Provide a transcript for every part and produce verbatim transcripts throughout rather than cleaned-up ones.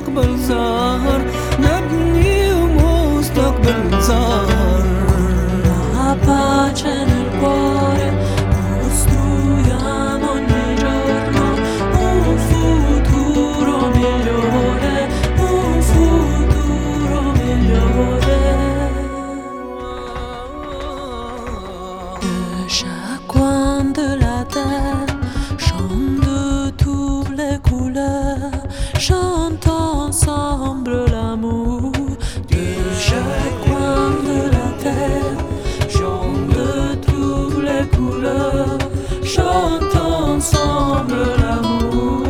مستقبل زهر، نبني مستقبل زهر. La pace nel cuore, costruiamo ogni giorno un futuro migliore, un futuro migliore. De chaque coin de la terre, chante de toutes les couleurs, chante ensemble l'amour. De chaque coin de la terre, chante de toutes les couleurs, chante ensemble l'amour.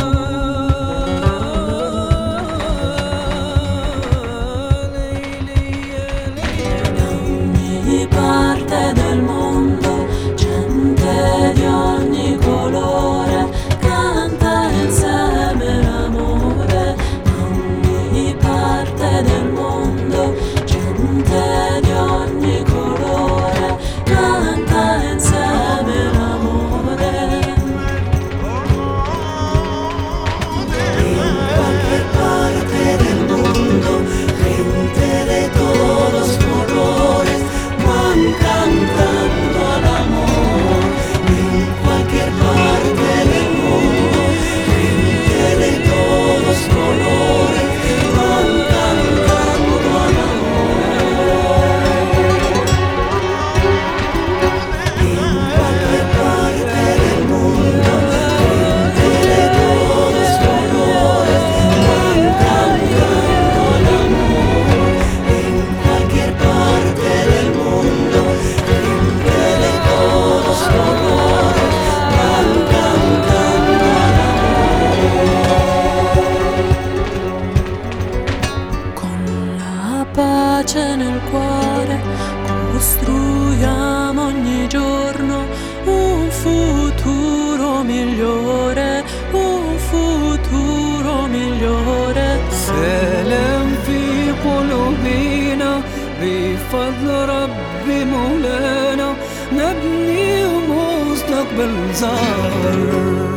Da ogni parte del mondo, gente di ogni colore, canta insieme l'amore. Da ogni parte del mondo, gente di ogni colore, canta insieme l'amore. In qualche parte del mondo, gente de todos colores van cantando al amor. En cualquier parte del mundo, gente de todos colores van cantando al amor. En cualquier parte del mundo, gente de todos colores van cantando al amor. En cualquier parte del mundo, gente de todos colores van cantando al amor. Con la pace nel cuore, costruiamo ogni giorno un futuro migliore, un futuro migliore. سلام في قلوبنا بفضل ربي مولانا، نبني مستقبل زهر.